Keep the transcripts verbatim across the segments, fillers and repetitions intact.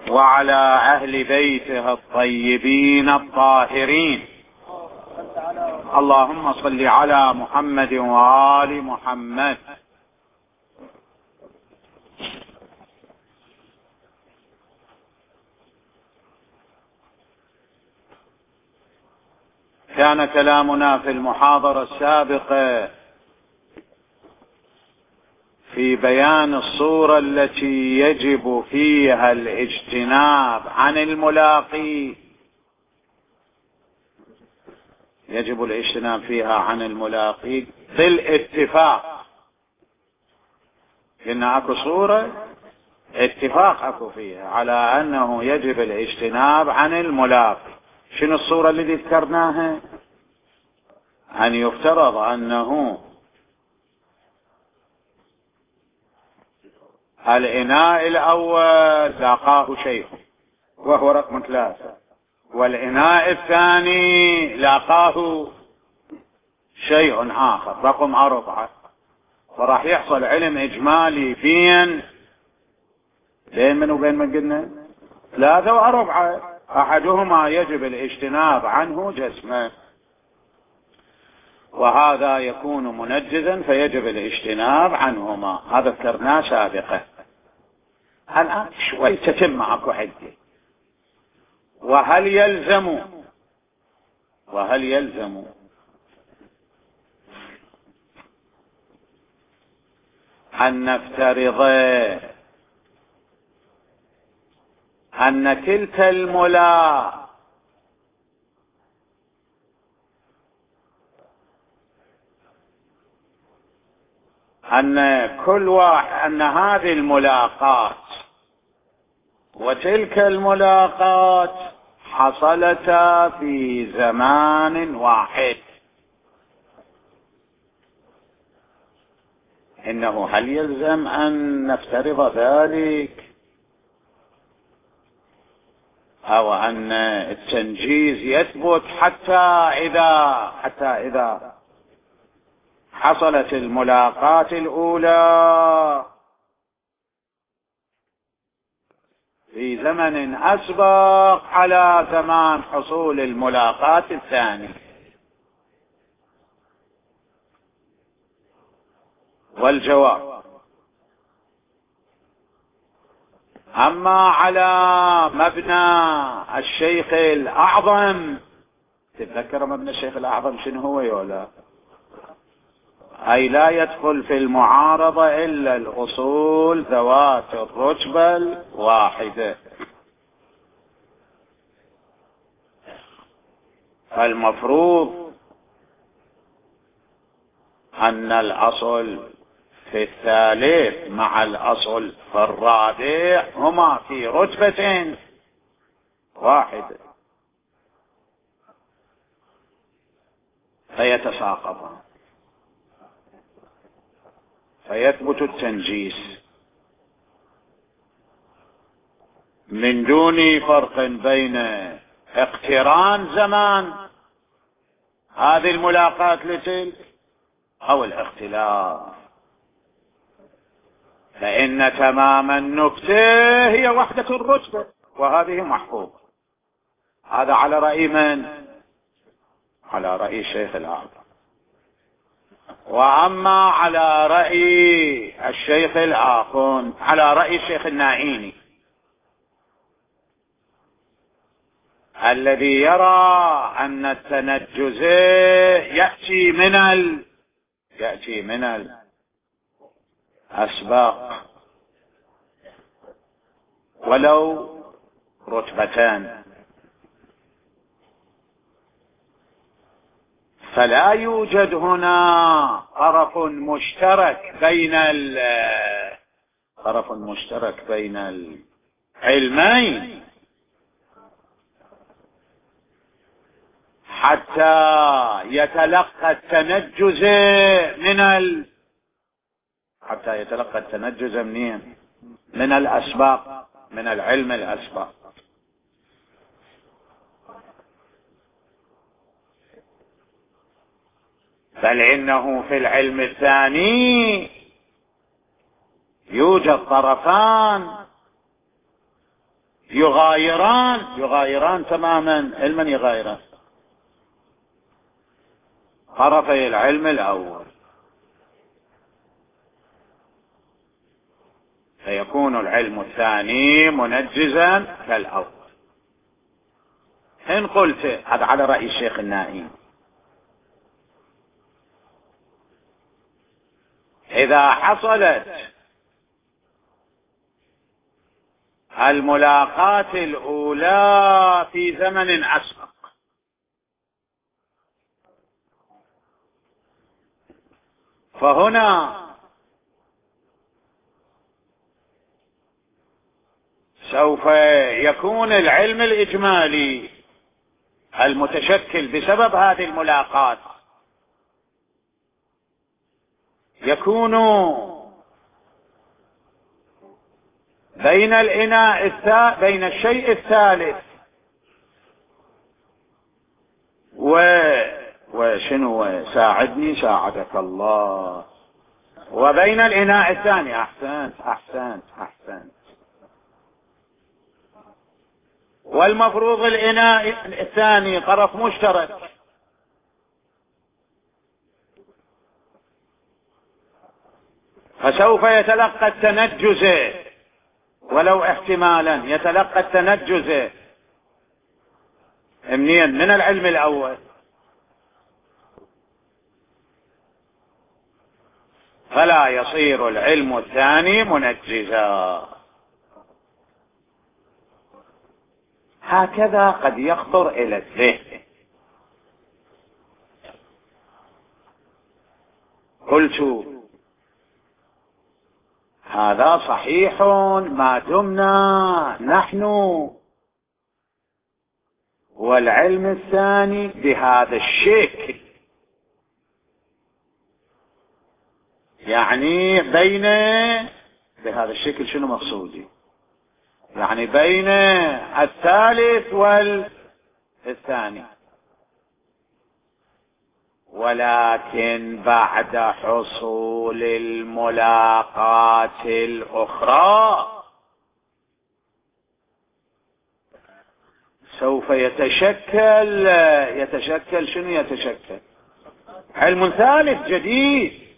وعلى أهل بيته الطيبين الطاهرين. اللهم صل على محمد وآل محمد. كان كلامنا في المحاضرة السابقة في بيان الصورة التي يجب فيها الاجتناب عن الملاقي، يجب الاجتناب فيها عن الملاقي بالاتفاق. إن اكو صورة اتفاق اكو فيها على انه يجب الاجتناب عن الملاقي. شنو الصورة التي ذكرناها؟ ان يفترض انه الإناء الأول لاقاه شيء وهو رقم ثلاثة، والإناء الثاني لاقاه شيء آخر رقم أربعة، فراح يحصل علم إجمالي بين بين من وبين من قلنا ثلاثة وأربعة، أحدهما يجب الاجتناب عنه جسما، وهذا يكون منجزا فيجب الاجتناب عنهما. هذا ذكرناه سابقا. الآن شوي تتم معكم حدي. وهل يلزم وهل يلزم أن نفترض أن تلك الملا أن كل واحد أن هذه الملاقات وتلك الملاقات حصلتا في زمان واحد؟ إنه هل يلزم أن نفترض ذلك، أو أن التنجيز يثبت حتى إذا حتى إذا حصلت الملاقات الأولى في زمن أسبق على زمان حصول الملاقات الثانية؟ والجواب: أما على مبنى الشيخ الأعظم، تتذكر مبنى الشيخ الأعظم شنو هو يولا؟ أي لا يدخل في المعارضة إلا الأصول ذوات الرتبة الواحدة. فالمفروض أن الأصل في الثالث مع الأصل في الرابع هما في رتبة واحدة فيتساقطان فيثبت التنجيس من دون فرق بين اقتران زمان هذه الملاقات لتلك أو الاختلاف، فإن تمام النكتة هي وحدة الرتبة، وهذه محفوظة. هذا على رأي من؟ على رأي الشيخ الأعظم. وأما على رأي الشيخ الآخر، على رأي الشيخ الناعيني الذي يرى أن التنجز يأتي من ال... يأتي من الأسباق ولو رتبتان، فلا يوجد هنا طرف مشترك بين ال طرف مشترك بين العلمين حتى يتلقى التنجز من ال حتى يتلقى التنجز منين؟ من الأسباق، من العلم الأسباق. بل إنه في العلم الثاني يوجد طرفان يغايران يغايران تماما. علما يغايران طرفي العلم الأول، فيكون العلم الثاني منجزا كالأول. إن قلت هذا على رأي الشيخ النائي، إذا حصلت الملاقات الأولى في زمن أسبق فهنا سوف يكون العلم الإجمالي المتشكل بسبب هذه الملاقات يكون بين الإناء الثالث بين الشيء الثالث و وشنو ساعدني ساعدك الله وبين الإناء الثاني. أحسنت أحسنت أحسنت. والمفروض الإناء الثاني طرف مشترك، فسوف يتلقى التنجز ولو احتمالا يتلقى التنجز منين؟ من العلم الأول. فلا يصير العلم الثاني منجزا. هكذا قد يخطر إلى الذهن. قلت هذا صحيح ما دمنا نحن والعلم الثاني بهذا الشكل، يعني بين بهذا الشكل شنو مقصودي؟ يعني بين الثالث والثاني، ولكن بعد حصول الملاقات الأخرى سوف يتشكل يتشكل شنو يتشكل؟ علم ثالث جديد.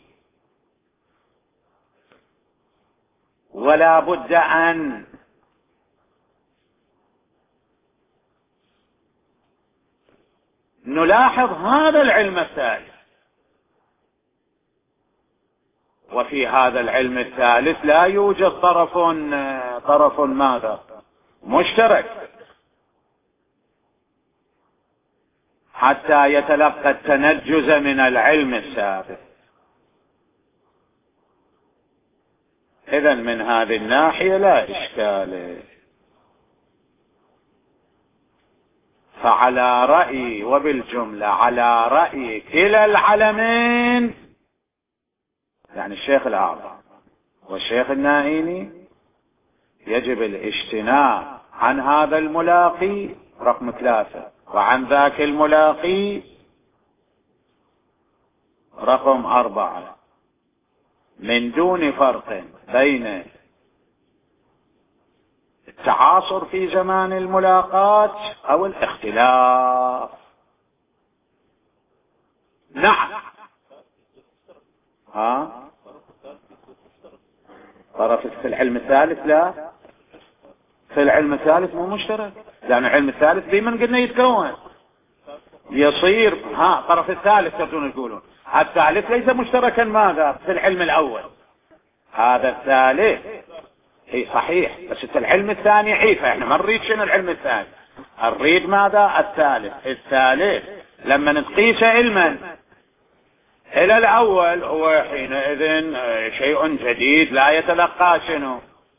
ولا بد أن نلاحظ هذا العلم الثالث، وفي هذا العلم الثالث لا يوجد طرف طرف ماذا؟ مشترك، حتى يتلقى التنجز من العلم السابق. إذن من هذه الناحية لا إشكال. فعلى رأي وبالجملة على رأي كلا العلمين، يعني الشيخ الأعظم والشيخ النائيني، يجب الاجتناب عن هذا الملاقي رقم ثلاثة وعن ذاك الملاقي رقم أربعة، من دون فرق بين التعاصر في زمان الملاقات أو الاختلاف. نعم. ها طرف في العلم الثالث لا، في العلم الثالث مو مشترك، لأن العلم الثالث دائما قلنا يتكون يصير ها طرف الثالث تبدون تقولون الثالث ليس مشتركا ماذا في العلم الأول. هذا الثالث هي صحيح، بس العلم الثاني حيفا احنا ما نريد شنو العلم الثاني، نريد ماذا؟ الثالث. الثالث لما نقيس علما الى الاول هو حينئذ شيء جديد لا يتلقى شنو؟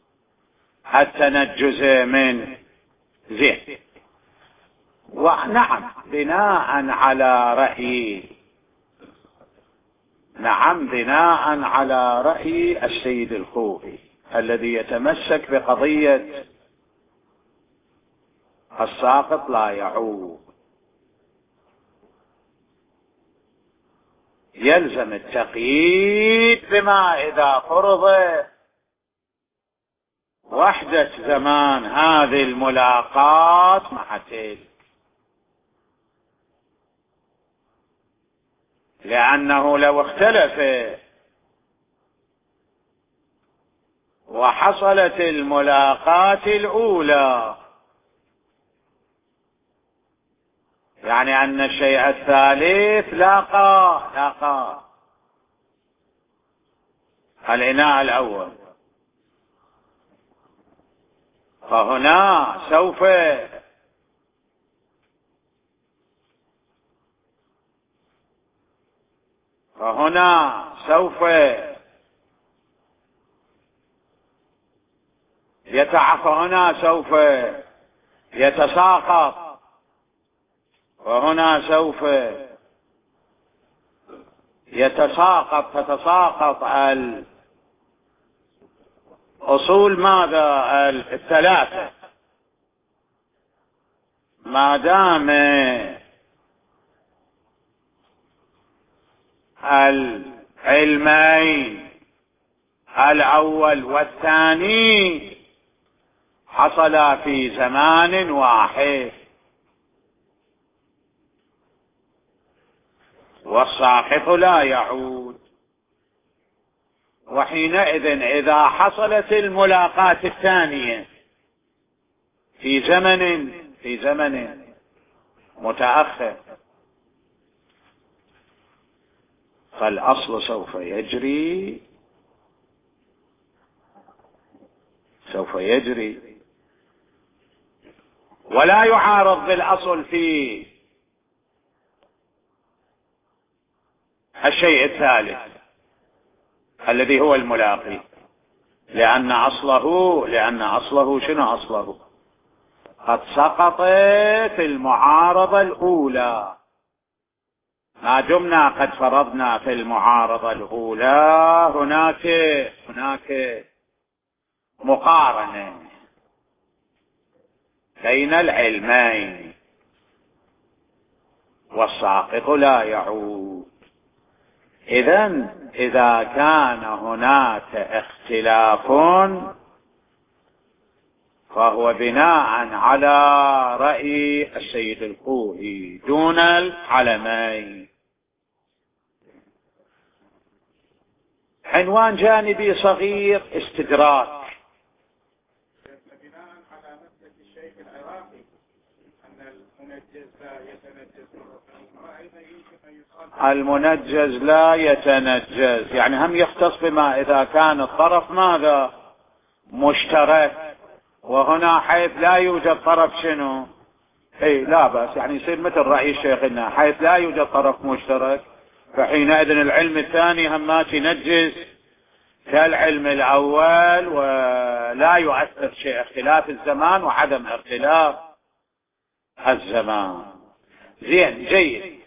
التنجز من ذهن. ونعم بناء على رأي نعم بناء على رأي السيد الخوئي الذي يتمسك بقضية الساقط لا يعود، يلزم التقييد بما إذا فرض وحدة زمان هذه الملاقات مع تلك، لأنه لو اختلف وحصلت الملاقات الأولى، يعني أن الشيء الثالث لاقى لاقى الإناء الأول، فهنا سوف فهنا سوف يتعف هنا سوف يتساقط، وهنا سوف يتساقط تتساقط الأصول ماذا الثلاثة، ما دام العلمين الأول والثاني حصلا في زمان واحد، والساقط لا يعود. وحينئذ إذا حصلت الملاقاة الثانية في زمن في زمن متأخر، فالأصل سوف يجري سوف يجري ولا يعارض بالأصل في الشيء الثالث الذي هو الملاقي، لأن أصله لأن أصله شنو أصله؟ قد سقطت المعارضة الأولى، ما دمنا قد فرضنا في المعارضة الأولى هناك هناك مقارنة بين العلمين، والساقط لا يعود. إذن إذا كان هناك اختلاف فهو بناء على رأي السيد الخوئي دون العلمين. عنوان جانبي صغير: استدراك. بناء على مسلك الشيخ العراقي أن المنجز لا يتنجز، المنجز لا يتنجز يعني هم يختص بما إذا كان الطرف ماذا مشترك، وهنا حيث لا يوجد طرف شنو اي لا بأس، يعني يصير مثل رأي شيخنا حيث لا يوجد طرف مشترك، فحينئذ العلم الثاني هم ما تنجز كالعلم الأول، ولا يؤثر شيء اختلاف الزمان وعدم اختلاف الزمان. زين جيد.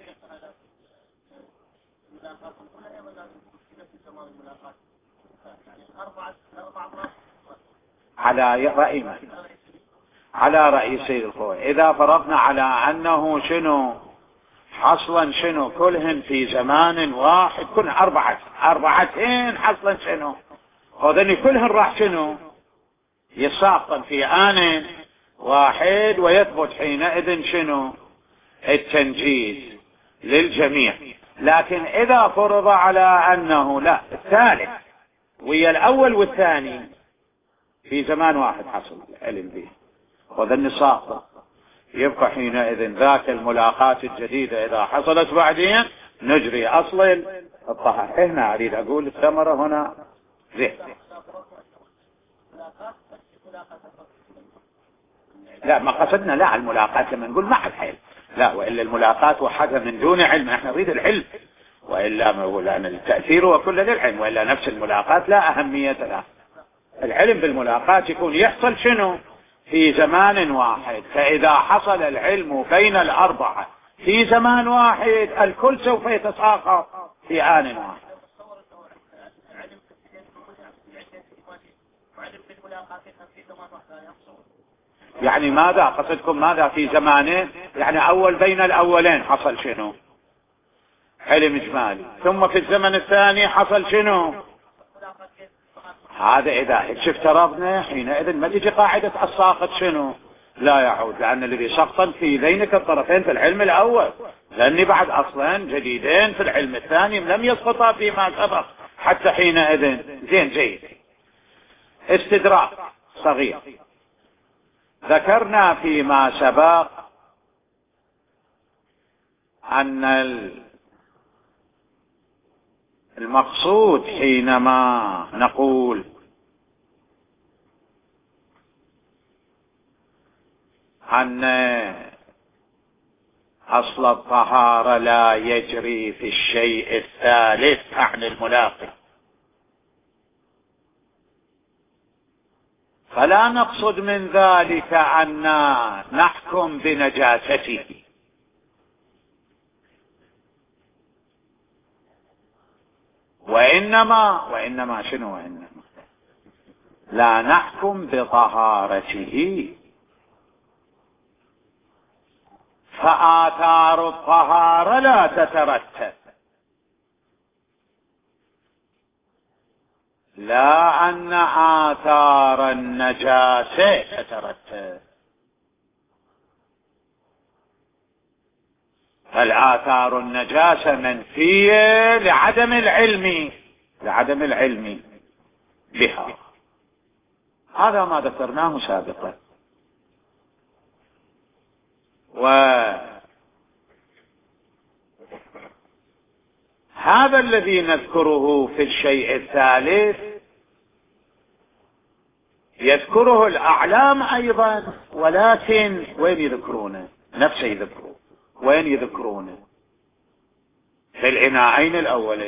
على رأي من؟ على رأي سيد الخوئي. إذا فرضنا على أنه شنو حصلا شنو كلهن في زمان واحد، كل أربعة أربعتين حصلا شنو هذين كلهن راح شنو يساقطن في آن واحد، ويثبت حينئذ شنو التنجيز للجميع. لكن إذا فرض على أنه لا الثالث ويا الأول والثاني في زمان واحد حصل العلم به، وذن ساقط، يبقى حينئذ ذاك الملاقات الجديدة إذا حصلت بعدين نجري أصل الطهر. هنا أريد أقول الثمرة هنا زين. لا ما قصدنا لا الملاقات لما نقول مع الحلم، لا، وإلا الملاقات وحدها من دون علم، احنا نريد العلم، وإلا لأن التأثير هو كل للعلم، وإلا نفس الملاقات لا أهمية لها. العلم بالملاقات يكون يحصل شنو في زمان واحد، فإذا حصل العلم بين الأربعة في زمان واحد الكل سوف يتساقط في آن واحد. يعني ماذا قصدكم ماذا في زمانين؟ يعني أول بين الأولين حصل شنو علم إجمالي، ثم في الزمن الثاني حصل شنو هذا إذا هيك افترضنا حينئذ ما تجي قاعدة الساقط شنو لا يعود، لأن الذي سقطا في ذينك الطرفين في العلم الأول، لأني بعد أصلا جديدين في العلم الثاني لم يسقطا فيما سبق حتى حينئذ. زين جيد. استدراك صغير. ذكرنا فيما سبق أن المقصود حينما نقول أن أصل الطهارة لا يجري في الشيء الثالث عن الملاقي، فلا نقصد من ذلك أن نحكم بنجاسته، وإنما وإنما شنو وإنما لا نحكم بطهارته، فآثار الطهارة لا تترتب، لا أن آثار النجاسة تترتب. فالآثار النجاسة منفية لعدم العلم لعدم العلم بها. هذا ما ذكرناه سابقا. وهذا الذي نذكره في الشيء الثالث يذكره الأعلام أيضا، ولكن وين يذكرونه؟ نفسه يذكرونه. وين يذكرونه؟ في الإناءين الأولين.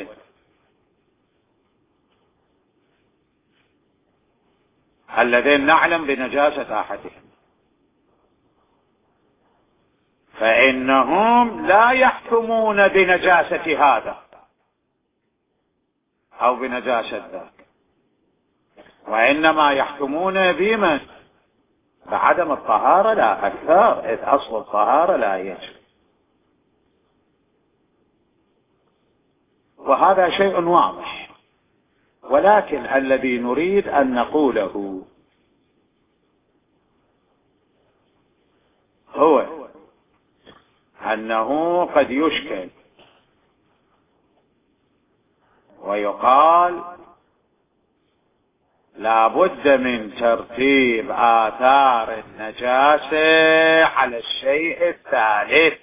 الذين نعلم بنجاسة أحدهم، فإنهم لا يحكمون بنجاسة هذا أو بنجاسة ذاك، وإنما يحكمون بمن؟ بعدم الطهارة لا أكثر، إذ أصل الطهارة لا يجري. وهذا شيء واضح، ولكن الذي نريد أن نقوله هو أنه قد يشكل ويقال لا بد من ترتيب آثار النجاسة على الشيء الثالث،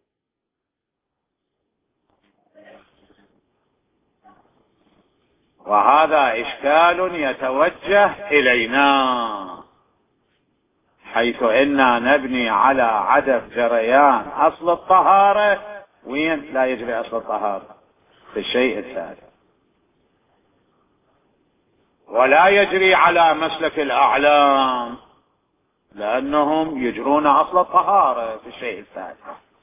وهذا إشكال يتوجه إلينا، حيث إننا نبني على عدم جريان أصل الطهارة. وين لا يجري أصل الطهارة؟ في الشيء الثالث. ولا يجري على مسلك الأعلام، لأنهم يجرون أصل الطهارة في الشيء الثالث.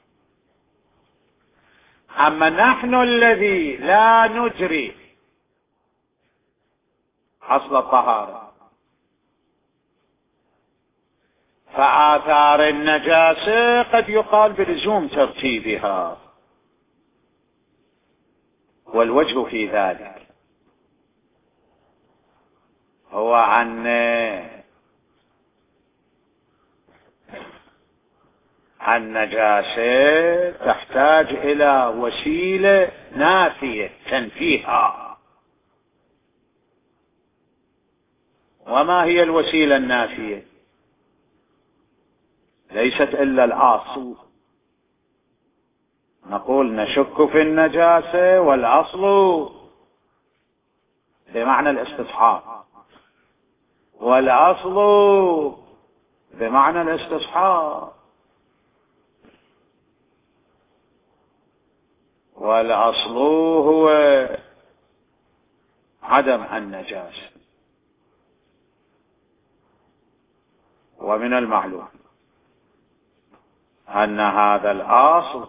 أما نحن الذي لا نجري أصل الطهارة، فآثار النجاسة قد يقال بلزوم ترتيبها، والوجه في ذلك هو أن النجاسة تحتاج إلى وسيلة نافية تنفيها. وما هي الوسيلة النافية؟ ليست إلا الأصل. نقول نشك في النجاسة، والأصل بمعنى الاستصحاب، والأصل بمعنى الاستصحاب، والأصل هو عدم النجاسة. ومن المعلوم أن هذا الأصل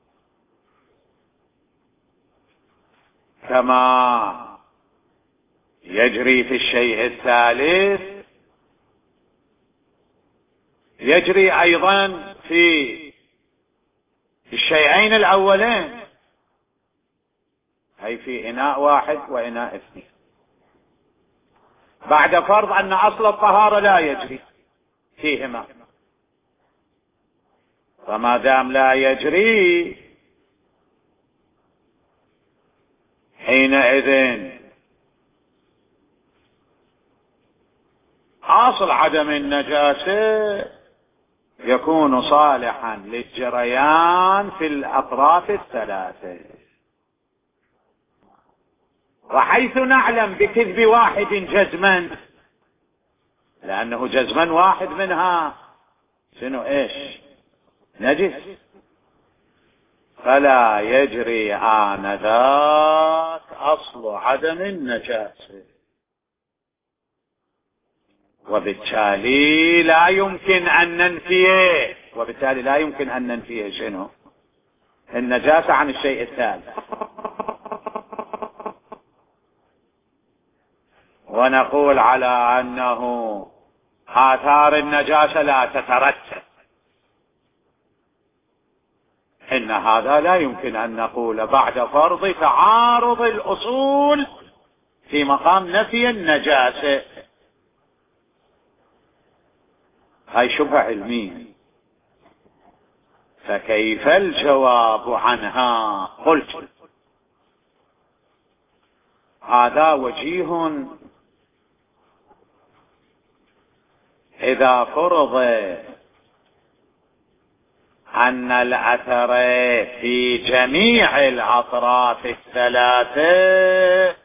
كما يجري في الشيء الثالث يجري أيضا في الشيئين الأولين، أي في إناء واحد وإناء اثنين. بعد فرض أن أصل الطهارة لا يجري فيهما، فما دام لا يجري حينئذ أصل عدم النجاسة يكون صالحا للجريان في الأطراف الثلاثة. وحيث نعلم بكذب واحد جزما، لأنه جزما واحد منها شنو إيش نجس، فلا يجري آنذاك أصل عدم النجاسة، وبالتالي لا يمكن أن ننفيه وبالتالي لا يمكن أن ننفيه شنو النجاسة عن الشيء الثالث. ونقول على أنه آثار النجاسة لا تترتب، إن هذا لا يمكن أن نقول بعد فرض تعارض الأصول في مقام نفي النجاسة. هاي شبهة علمية، فكيف الجواب عنها؟ قلت هذا وجيه إذا فرض أن الأثر في جميع الأطراف الثلاثة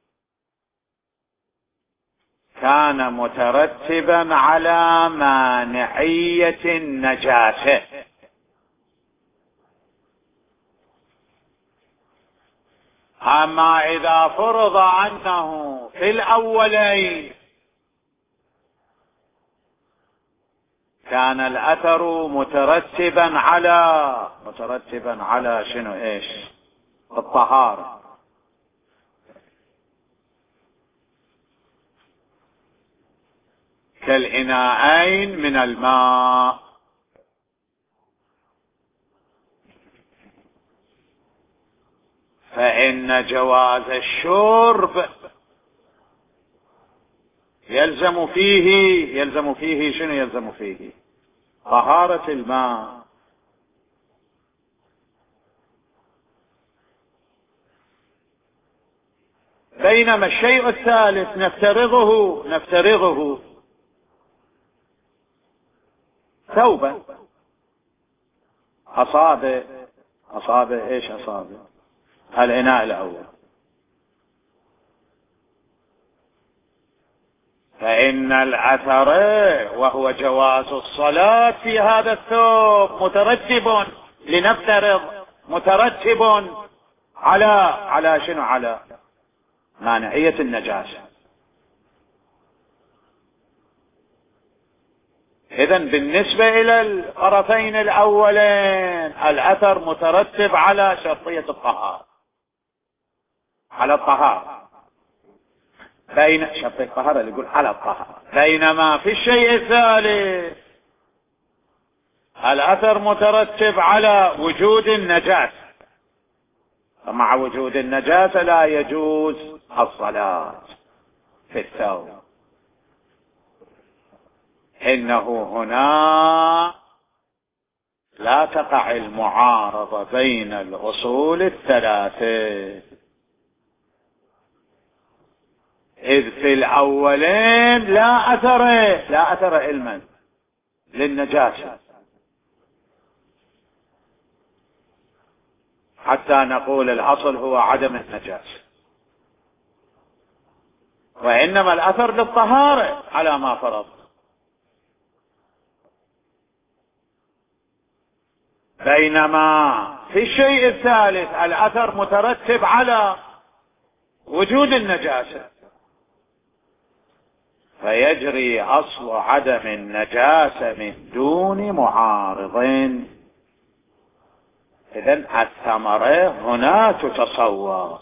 كان مترتبا على مانعية النجاسة، أما إذا فرض أنه في الأولين كان الأثر مترتبا على مترتبا على شنو إيش الطهارة، كالإناءين من الماء، فإن جواز الشرب يلزم فيه يلزم فيه شنو يلزم فيه طهارة الماء، بينما الشيء الثالث نفترضه نفترضه ثوبا أصابه أصابه إيش أصابه الإناء الأول، فإن الأثر وهو جواز الصلاة في هذا الثوب مترتب، لنفترض مترتب على على شنو على مانعية النجاسة. إذن بالنسبة إلى الطرفين الأولين الأثر مترتب على شرطية الطهارة، على الطهارة، بين شرطية الطهارة اللي يقول على الطهارة، بينما في الشيء الثالث الأثر مترتب على وجود النجاسة، ومع وجود النجاسة لا يجوز الصلاة في الثوب. إنه هنا لا تقع المعارضة بين الأصول الثلاثة، إذ في الأولين لا أثر لا أثر علما للنجاسة حتى نقول الأصل هو عدم النجاسة، وإنما الأثر للطهارة على ما فرض، بينما في الشيء الثالث الأثر مترتب على وجود النجاسة، فيجري أصل عدم النجاسة من دون معارض. إذن الثمرة هنا تتصور.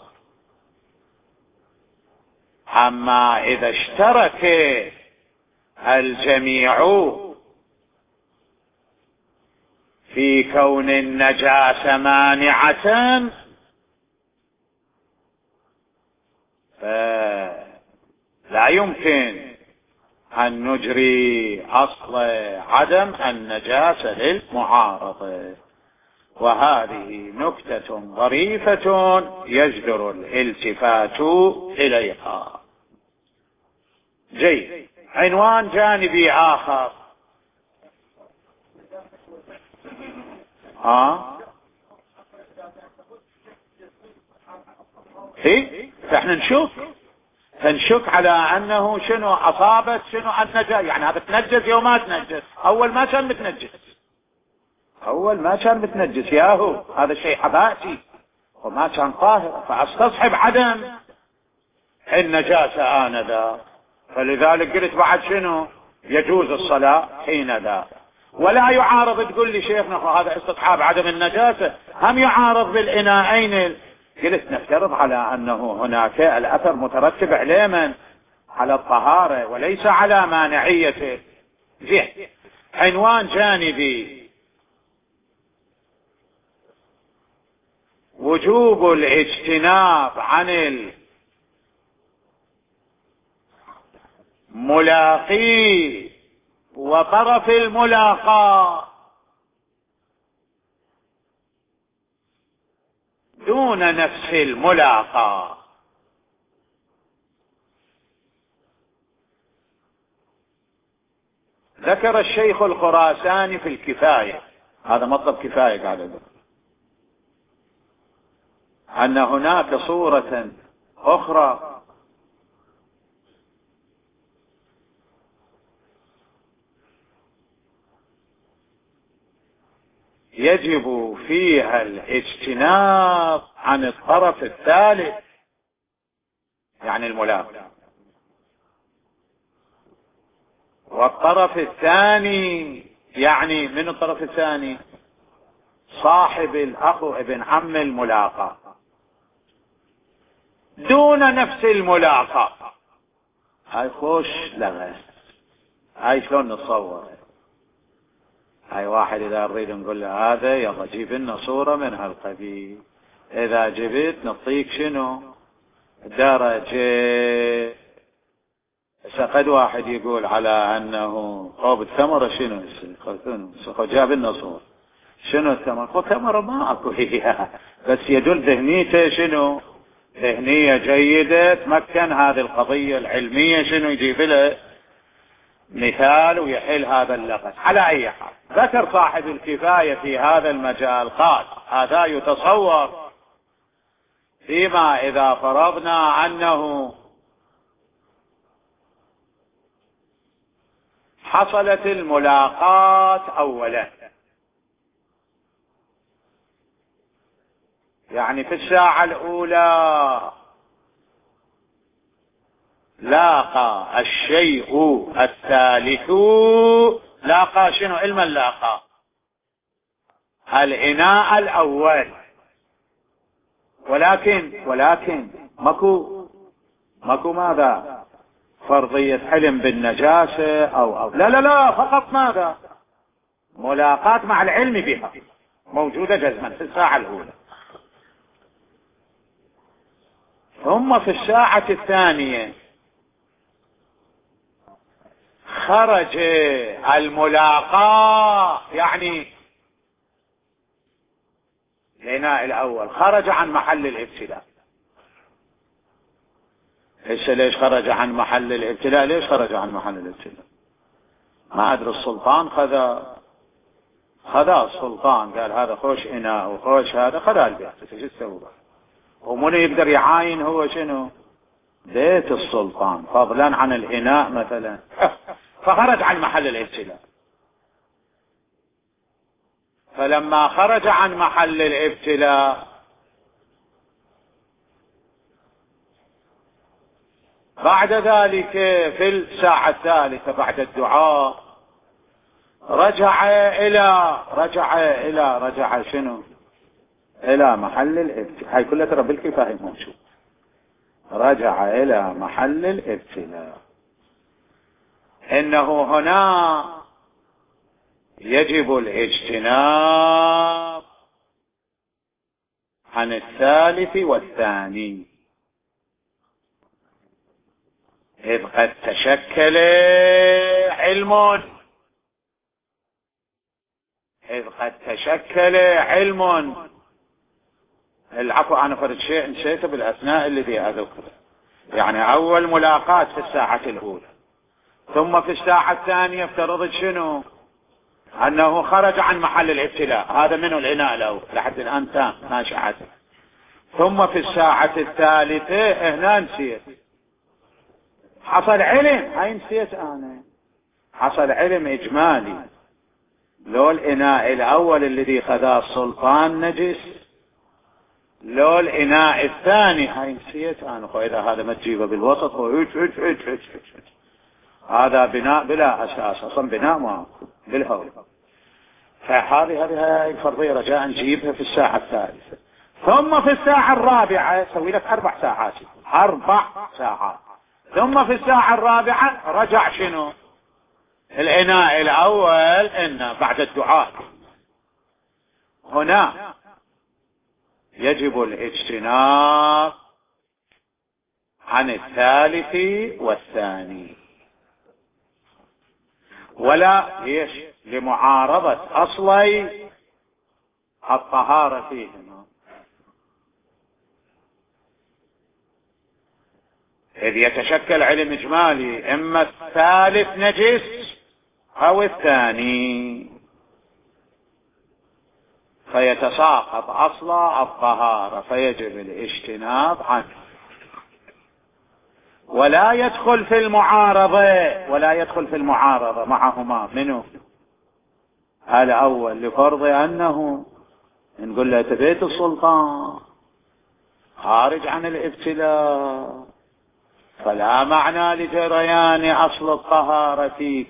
أما إذا اشترك الجميع في كون النجاسة مانعة فلا لا يمكن أن نجري أصل عدم النجاسة للمعارضة، وهذه نكتة ظريفة يجدر الالتفات إليها. جيد. عنوان جانبي آخر. ها إيه؟ فإحنا نشوف فنشك على أنه شنو أصابت شنو النجاسة، يعني هذا تنجس يوم ما تنجس. أول ما كان متنجس أول ما كان متنجس ياهو، هذا شيء حباتي وما كان طاهر، فأستصحب عدم النجاسة آنذا. فلذلك قلت بعد شنو يجوز الصلاة حين ذا. ولا يعارض تقول لي شيخنا هذا استصحاب عدم النجاسة هم يعارض بالإناءين. قلت نفترض على أنه هناك الأثر مترتب عليه من على الطهارة وليس على مانعيته. زين. عنوان جانبي. وجوب الاجتناب عن الملاقي وطرف الملاقاة دون نفس الملاقاة. ذكر الشيخ الخراساني في الكفاية، هذا مطلب كفاية قاعد أقول، أن هناك صورة أخرى يجب فيها الاجتناب عن الطرف الثالث، يعني الملاقي، والطرف الثاني يعني من الطرف الثاني صاحب الأخ ابن عم الملاقى دون نفس الملاقى. هاي خوش لغة، هاي شلون نتصور؟ هاي واحد اذا نريد نقول له هذا يلا جيب لنا صورة من هالقبيل، اذا جبت نعطيك شنو درجة. قد واحد يقول على انه قوب الثمرة شنو شنو جاب لنا صورة شنو الثمرة؟ قوب ثمرة ما اكو هي، بس يدل ذهنيته شنو ذهنية جيدة تمكن هذه القضية العلمية شنو يجيب له مثال ويحل هذا اللغز. على اي حال ذكر صاحب الكفاية في هذا المجال قال هذا يتصور فيما اذا فرضنا انه حصلت الملاقات اولا، يعني في الساعة الاولى لاقى الشيء الثالث، لاقى شنو علما لاقى الإناء الأول، ولكن ولكن ماكو ماكو ماذا فرضية علم بالنجاسة أو أو لا لا لا فقط ماذا ملاقات مع العلم بها موجودة جزما في الساعة الأولى. ثم في الساعة الثانية خرج الملاقاة، يعني الإناء الأول خرج عن محل الابتلاء. ليش ليش خرج عن محل الابتلاء؟ ليش خرج عن محل الابتلاء؟ ما أدري السلطان خذ خذ السلطان قال هذا خوش إناء وخوش هذا خذ البيت، ايش تسوي؟ ومن يقدر يعاين هو شنو بيت السلطان فضلا عن الإناء مثلا. فخرج عن محل الابتلاء. فلما خرج عن محل الابتلاء بعد ذلك في الساعة الثالثة بعد الدعاء رجع إلى رجع إلى رجع شنو إلى محل الابتلاء. هاي كلها ترى بالكفاية موجود. رجع إلى محل الابتلاء. إنه هنا يجب الاجتناب عن الثالث والثاني. إذ قد تشكل علم إذ قد تشكل علم العفو، أنا فرد شيء نسيته بالأثناء الذي أذكره. يعني أول ملاقاة في الساعة الأولى، ثم في الساعة الثانية افترضت شنو؟ أنه خرج عن محل الابتلاء، هذا منه العناء له لحد الآن تام ما شعت. ثم في الساعة الثالثة هنا نسيت، حصل علم، هاي نسيت أنا، حصل علم إجمالي. لو الإناء الأول الذي خذاه السلطان نجس، لو الإناء الثاني، هاي نسيت أنا. وإذا هذا ما تجيبه بالوسط هذا بناء بلا أساس، أصلا بناء ما بالهول. فهذه هذه الفرضية رجاء نجيبها في الساعة الثالثة. ثم في الساعة الرابعة سوي لك أربع ساعات أربع ساعات ثم في الساعة الرابعة رجع شنو؟ العناء الأول إن بعد الدعاء. هنا يجب الاجتناب عن الثالث والثاني، ولا ليش؟ لمعارضة أصلي الطهارة فيهما. إذ يتشكل علم إجمالي، إما الثالث نجس أو الثاني، فيتساقط أصل الطهارة، فيجب الاجتناب عنه. ولا يدخل في المعارضة ولا يدخل في المعارضة معهما منه الأول، لفرض أنه نقول له تبيت السلطان خارج عن الابتلاء، فلا معنى لجريان أصل الطهارة فيك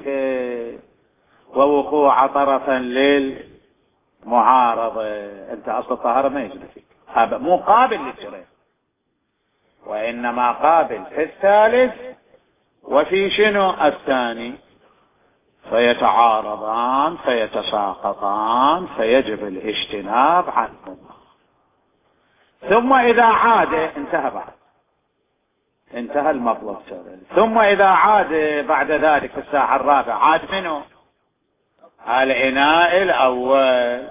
ووقوع طرفا للمعارضة. أنت أصل الطهارة ما يجري فيك، هذا مو قابل للجريان، وإنما قابل في الثالث وفي شنو الثاني، فيتعارضان فيتساقطان، فيجب الاجتناب عنهما. ثم إذا عاد انتهى بعد انتهى المطلب. ثم إذا عاد بعد ذلك في الساعة الرابعة عاد منه العناء الأول،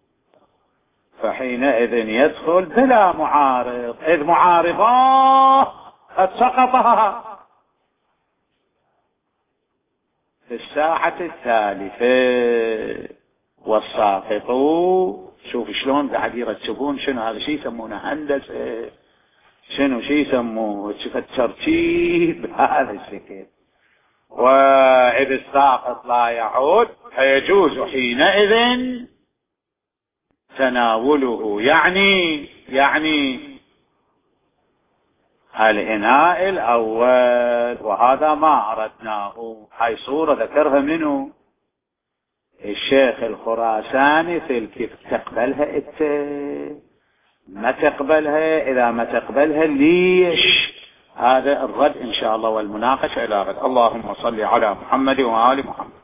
فحينئذ يدخل بلا معارض، إذ معارضاه قد سقطها في الساعة الثالثة. والساقطوا شوف شلون قاعد يرتبون شنو هذا، شيء يسمونه هندسة، شنو شيء يسموه شوف الترتيب هذا الشكل. وإذ الساقط لا يعود فيجوز حينئذ تناوله، يعني يعني الإناء الأول. وهذا ما أردناه، هاي صورة ذكرها منه الشيخ الخراساني في الكيف. تقبلها انت ما تقبلها؟ إذا ما تقبلها ليش؟ هذا الرد إن شاء الله والمناقشة إلى غد. اللهم صل على محمد وآل محمد.